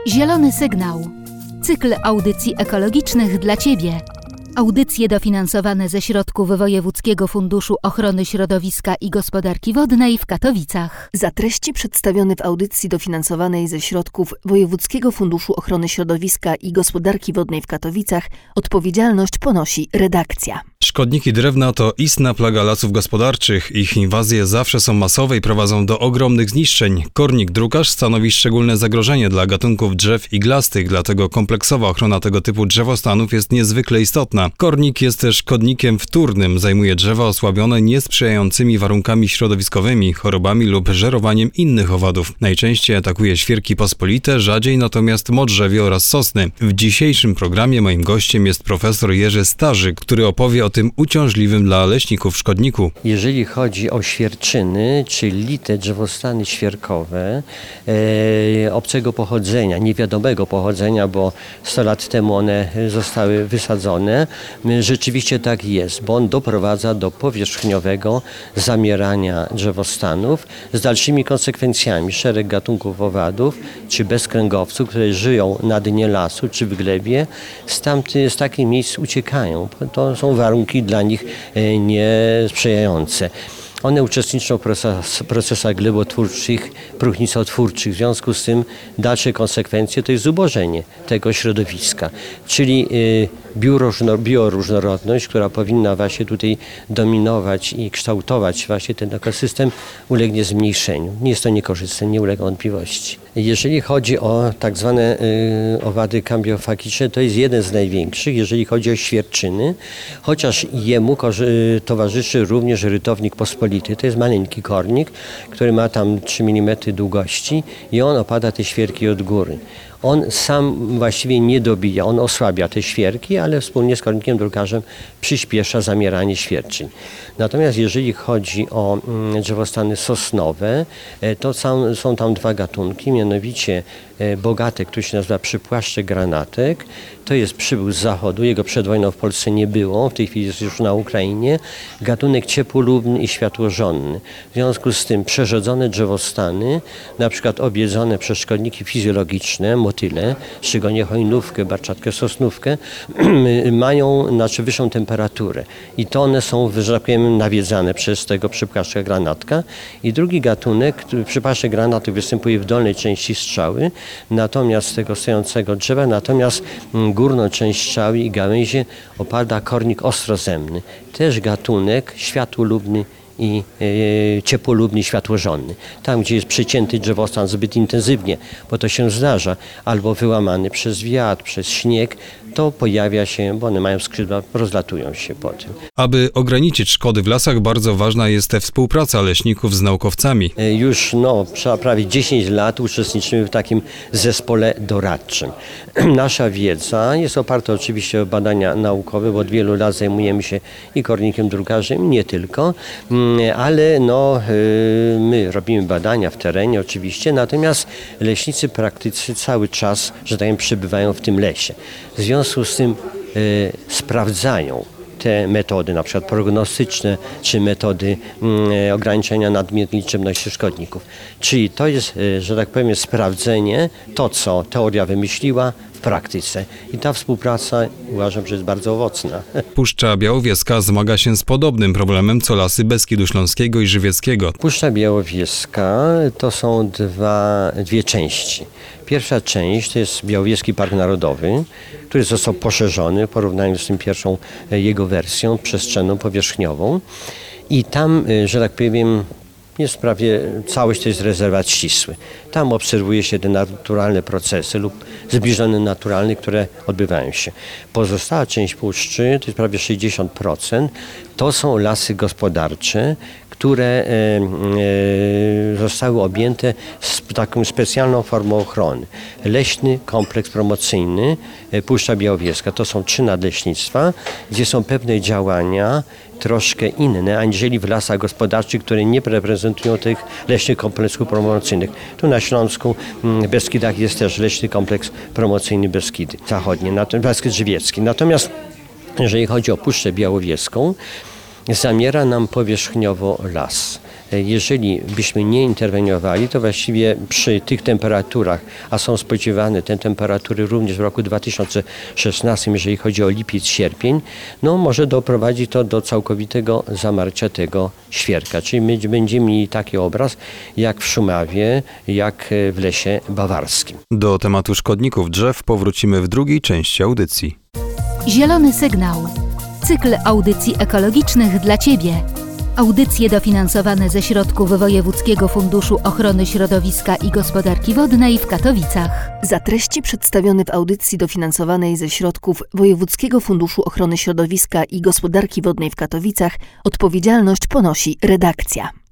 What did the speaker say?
Zielony sygnał. Cykl audycji ekologicznych dla Ciebie. Audycje dofinansowane ze środków Wojewódzkiego Funduszu Ochrony Środowiska i Gospodarki Wodnej w Katowicach. Za treści przedstawione w audycji dofinansowanej ze środków Wojewódzkiego Funduszu Ochrony Środowiska i Gospodarki Wodnej w Katowicach odpowiedzialność ponosi redakcja. Szkodniki drewna to istna plaga lasów gospodarczych. Ich inwazje zawsze są masowe i prowadzą do ogromnych zniszczeń. Kornik drukarz stanowi szczególne zagrożenie dla gatunków drzew iglastych, dlatego kompleksowa ochrona tego typu drzewostanów jest niezwykle istotna. Kornik jest też szkodnikiem wtórnym. Zajmuje drzewa osłabione niesprzyjającymi warunkami środowiskowymi, chorobami lub żerowaniem innych owadów. Najczęściej atakuje świerki pospolite, rzadziej natomiast modrzewie oraz sosny. W dzisiejszym programie moim gościem jest profesor Jerzy Starzyk, który opowie o tym uciążliwym dla leśników szkodniku. Jeżeli chodzi o świerczyny, czyli lite drzewostany świerkowe obcego pochodzenia, niewiadomego pochodzenia, bo 100 lat temu one zostały wysadzone, rzeczywiście tak jest, bo on doprowadza do powierzchniowego zamierania drzewostanów z dalszymi konsekwencjami. Szereg gatunków owadów czy bezkręgowców, które żyją na dnie lasu czy w glebie, z takich miejsc uciekają. To są warunki dla nich niesprzyjające. One uczestniczą w procesach glebotwórczych, próchnicotwórczych. W związku z tym dalsze konsekwencje to jest zubożenie tego środowiska. Czyli bioróżnorodność, która powinna właśnie tutaj dominować i kształtować właśnie ten ekosystem, ulegnie zmniejszeniu. Nie jest to niekorzystne, nie ulega wątpliwości. Jeżeli chodzi o tak zwane owady kambiofagiczne, to jest jeden z największych, jeżeli chodzi o świerczyny, chociaż jemu towarzyszy również rytownik pospolity. To jest maleńki kornik, który ma tam 3 mm długości i on opada te świerki od góry. On sam właściwie nie dobija, on osłabia te świerki, ale wspólnie z kornikiem drukarzem przyspiesza zamieranie świerczyń. Natomiast jeżeli chodzi o drzewostany sosnowe, to są tam dwa gatunki, mianowicie bogatek, który się nazywa przypłaszczek granatek. To jest przybył z zachodu, jego przed wojną w Polsce nie było, w tej chwili jest już na Ukrainie. Gatunek ciepłolubny i światłożonny. W związku z tym przerzedzone drzewostany, na przykład objedzone przez szkodniki fizjologiczne, motyle, szczególnie chojnówkę, barczatkę, sosnówkę, mają wyższą temperaturę. I to one są, że tak powiem, nawiedzane przez tego przypłaszczka granatka. I drugi gatunek, przypłaszczek granatek występuje w dolnej części strzały, natomiast tego stojącego drzewa, natomiast górną część strzały i gałęzie opada kornik ostrozemny. Też gatunek światłolubny i ciepłolubny, światłożonny. Tam, gdzie jest przycięty drzewostan zbyt intensywnie, bo to się zdarza, albo wyłamany przez wiatr, przez śnieg, to pojawia się, bo one mają skrzydła, rozlatują się po tym. Aby ograniczyć szkody w lasach, bardzo ważna jest współpraca leśników z naukowcami. Już prawie 10 lat uczestniczymy w takim zespole doradczym. Nasza wiedza jest oparta oczywiście o badania naukowe, bo od wielu lat zajmujemy się i kornikiem drukarzem, nie tylko, ale my robimy badania w terenie oczywiście, natomiast leśnicy praktycy cały czas, że tak powiem, przebywają w tym lesie. W związku z tym sprawdzają te metody, na przykład prognostyczne, czy metody ograniczenia nadmiernej liczebności szkodników. Czyli to jest, że tak powiem, sprawdzenie to, co teoria wymyśliła w praktyce. I ta współpraca uważam, że jest bardzo owocna. Puszcza Białowieska zmaga się z podobnym problemem, co lasy Beskidu Śląskiego i Żywieckiego. Puszcza Białowieska to są dwie części. Pierwsza część to jest Białowieski Park Narodowy, który został poszerzony w porównaniu z tym pierwszą jego wersją przestrzenną, powierzchniową. I tam, że tak powiem, jest prawie całość to jest rezerwat ścisły. Tam obserwuje się te naturalne procesy lub zbliżone naturalne, które odbywają się. Pozostała część puszczy, to jest prawie 60%, to są lasy gospodarcze, które zostały objęte taką specjalną formą ochrony. Leśny kompleks promocyjny Puszcza Białowieska. To są 3 nadleśnictwa, gdzie są pewne działania troszkę inne, aniżeli w lasach gospodarczych, które nie reprezentują tych leśnych kompleksów promocyjnych. Tu na Śląsku, w Beskidach jest też leśny kompleks promocyjny Beskidy Zachodnie, Beskid Żywiecki. Natomiast jeżeli chodzi o Puszczę Białowieską, zamiera nam powierzchniowo las. Jeżeli byśmy nie interweniowali, to właściwie przy tych temperaturach, a są spodziewane te temperatury również w roku 2016, jeżeli chodzi o lipiec, sierpień, no może doprowadzić to do całkowitego zamarcia tego świerka. Czyli będziemy mieli taki obraz jak w Szumawie, jak w lesie bawarskim. Do tematu szkodników drzew powrócimy w drugiej części audycji. Zielony sygnał. Cykl audycji ekologicznych dla Ciebie. Audycje dofinansowane ze środków Wojewódzkiego Funduszu Ochrony Środowiska i Gospodarki Wodnej w Katowicach. Za treści przedstawione w audycji dofinansowanej ze środków Wojewódzkiego Funduszu Ochrony Środowiska i Gospodarki Wodnej w Katowicach odpowiedzialność ponosi redakcja.